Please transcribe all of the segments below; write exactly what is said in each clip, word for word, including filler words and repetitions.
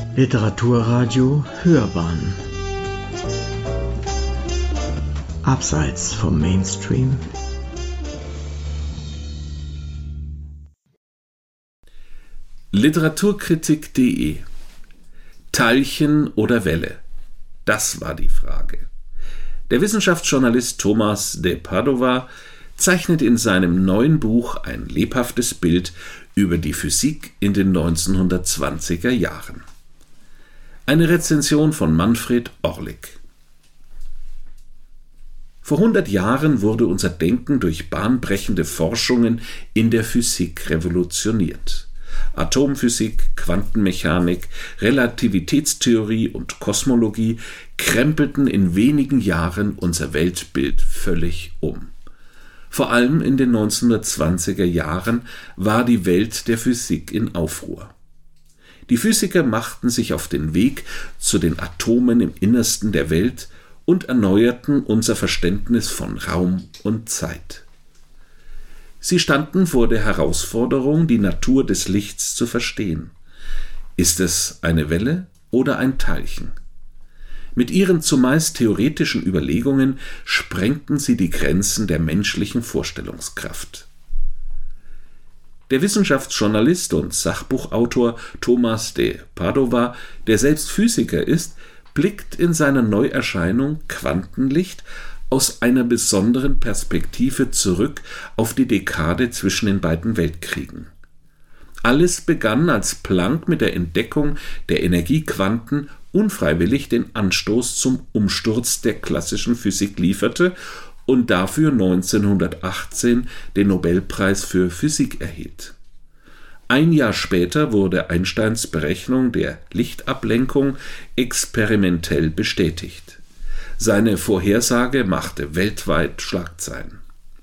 Literaturradio Hörbahn Abseits vom Mainstream. Literaturkritik punkt de Teilchen oder Welle? Das war die Frage. Der Wissenschaftsjournalist Tomás de Padova zeichnet in seinem neuen Buch ein lebhaftes Bild über die Physik in den neunzehnhundertzwanziger Jahren. Eine Rezension von Manfred Orlik. Vor hundert Jahren wurde unser Denken durch bahnbrechende Forschungen in der Physik revolutioniert. Atomphysik, Quantenmechanik, Relativitätstheorie und Kosmologie krempelten in wenigen Jahren unser Weltbild völlig um. Vor allem in den neunzehnhundertzwanziger Jahren war die Welt der Physik in Aufruhr. Die Physiker machten sich auf den Weg zu den Atomen im Innersten der Welt und erneuerten unser Verständnis von Raum und Zeit. Sie standen vor der Herausforderung, die Natur des Lichts zu verstehen. Ist es eine Welle oder ein Teilchen? Mit ihren zumeist theoretischen Überlegungen sprengten sie die Grenzen der menschlichen Vorstellungskraft. Der Wissenschaftsjournalist und Sachbuchautor Tomás de Padova, der selbst Physiker ist, blickt in seiner Neuerscheinung Quantenlicht aus einer besonderen Perspektive zurück auf die Dekade zwischen den beiden Weltkriegen. Alles begann, als Planck mit der Entdeckung der Energiequanten unfreiwillig den Anstoß zum Umsturz der klassischen Physik lieferte und dafür neunzehnhundertachtzehn den Nobelpreis für Physik erhielt. Ein Jahr später wurde Einsteins Berechnung der Lichtablenkung experimentell bestätigt. Seine Vorhersage machte weltweit Schlagzeilen.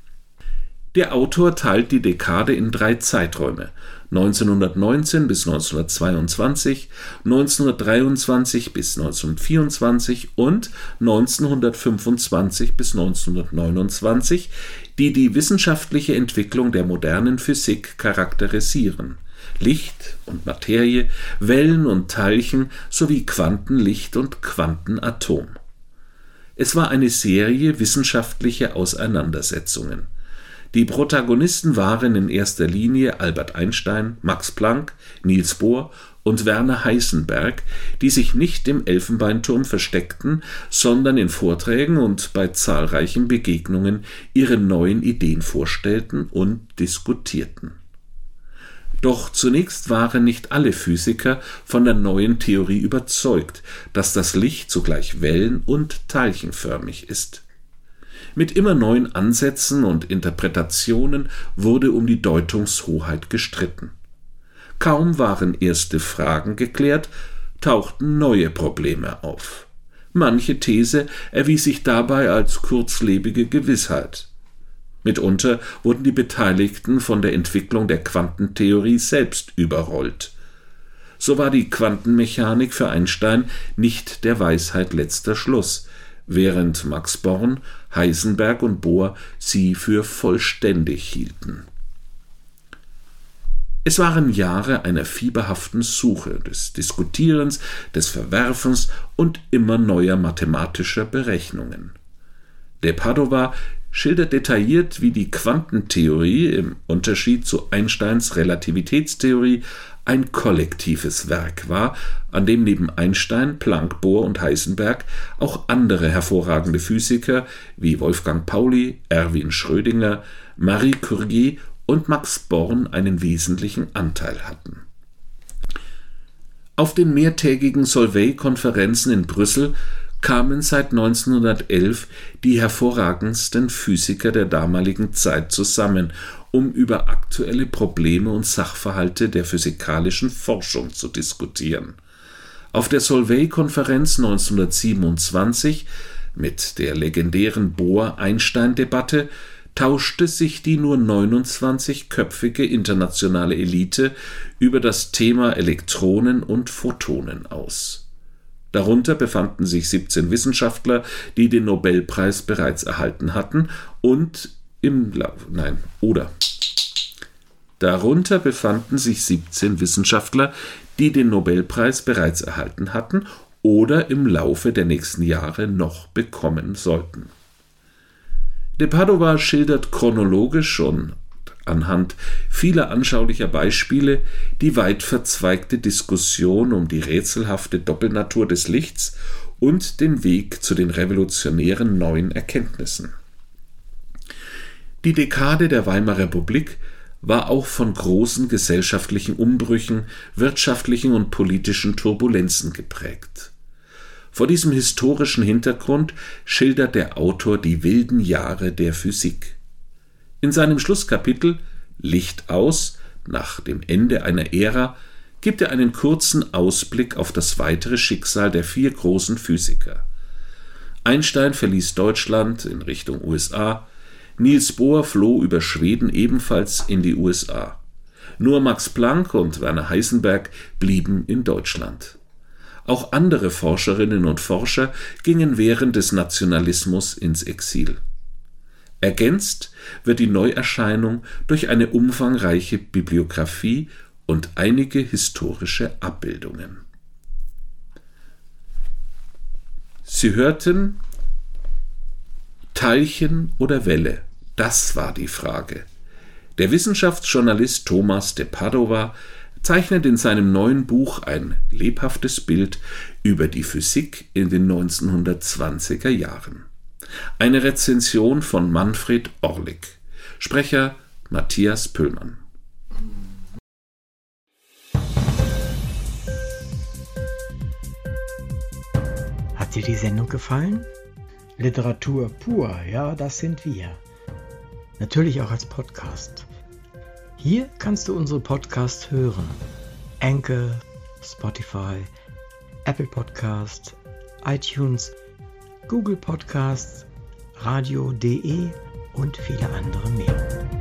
Der Autor teilt die Dekade in drei Zeiträume: neunzehnhundertneunzehn bis neunzehnhundertzweiundzwanzig, neunzehnhundertdreiundzwanzig bis neunzehnhundertvierundzwanzig und neunzehnhundertfünfundzwanzig bis neunzehnhundertneunundzwanzig, die die wissenschaftliche Entwicklung der modernen Physik charakterisieren: Licht und Materie, Wellen und Teilchen sowie Quantenlicht und Quantenatom. Es war eine Serie wissenschaftlicher Auseinandersetzungen. Die Protagonisten waren in erster Linie Albert Einstein, Max Planck, Niels Bohr und Werner Heisenberg, die sich nicht im Elfenbeinturm versteckten, sondern in Vorträgen und bei zahlreichen Begegnungen ihre neuen Ideen vorstellten und diskutierten. Doch zunächst waren nicht alle Physiker von der neuen Theorie überzeugt, dass das Licht zugleich wellen- und teilchenförmig ist. Mit immer neuen Ansätzen und Interpretationen wurde um die Deutungshoheit gestritten. Kaum waren erste Fragen geklärt, tauchten neue Probleme auf. Manche These erwies sich dabei als kurzlebige Gewissheit. Mitunter wurden die Beteiligten von der Entwicklung der Quantentheorie selbst überrollt. So war die Quantenmechanik für Einstein nicht der Weisheit letzter Schluss, während Max Born, Heisenberg und Bohr sie für vollständig hielten. Es waren Jahre einer fieberhaften Suche, des Diskutierens, des Verwerfens und immer neuer mathematischer Berechnungen. De Padova schildert detailliert, wie die Quantentheorie im Unterschied zu Einsteins Relativitätstheorie ein kollektives Werk war, an dem neben Einstein, Planck, Bohr und Heisenberg auch andere hervorragende Physiker wie Wolfgang Pauli, Erwin Schrödinger, Marie Curie und Max Born einen wesentlichen Anteil hatten. Auf den mehrtägigen Solvay-Konferenzen in Brüssel kamen seit neunzehnhundertelf die hervorragendsten Physiker der damaligen Zeit zusammen, um über aktuelle Probleme und Sachverhalte der physikalischen Forschung zu diskutieren. Auf der Solvay-Konferenz neunzehnhundertsiebenundzwanzig mit der legendären Bohr-Einstein-Debatte tauschte sich die nur neunundzwanzigköpfige internationale Elite über das Thema Elektronen und Photonen aus. Darunter befanden sich siebzehn Wissenschaftler, die den Nobelpreis bereits erhalten hatten und im Lauf, nein, oder Darunter befanden sich siebzehn Wissenschaftler, die den Nobelpreis bereits erhalten hatten oder im Laufe der nächsten Jahre noch bekommen sollten. De Padova schildert chronologisch und anhand vieler anschaulicher Beispiele die weit verzweigte Diskussion um die rätselhafte Doppelnatur des Lichts und den Weg zu den revolutionären neuen Erkenntnissen. Die Dekade der Weimarer Republik war auch von großen gesellschaftlichen Umbrüchen, wirtschaftlichen und politischen Turbulenzen geprägt. Vor diesem historischen Hintergrund schildert der Autor die wilden Jahre der Physik. In seinem Schlusskapitel »Licht aus« nach dem Ende einer Ära gibt er einen kurzen Ausblick auf das weitere Schicksal der vier großen Physiker. Einstein verließ Deutschland in Richtung U S A, Niels Bohr floh über Schweden ebenfalls in die U S A. Nur Max Planck und Werner Heisenberg blieben in Deutschland. Auch andere Forscherinnen und Forscher gingen während des Nationalismus ins Exil. Ergänzt wird die Neuerscheinung durch eine umfangreiche Bibliographie und einige historische Abbildungen. Sie hörten Teilchen oder Welle? Das war die Frage. Der Wissenschaftsjournalist Thomas de Padova zeichnet in seinem neuen Buch ein lebhaftes Bild über die Physik in den neunzehnhundertzwanziger Jahren. Eine Rezension von Manfred Orlik. Sprecher Matthias Pöllmann. Hat dir die Sendung gefallen? Literatur pur, ja, das sind wir. Natürlich auch als Podcast. Hier kannst du unsere Podcasts hören. Anchor, Spotify, Apple Podcast, iTunes, Google Podcasts, radio punkt de und viele andere mehr.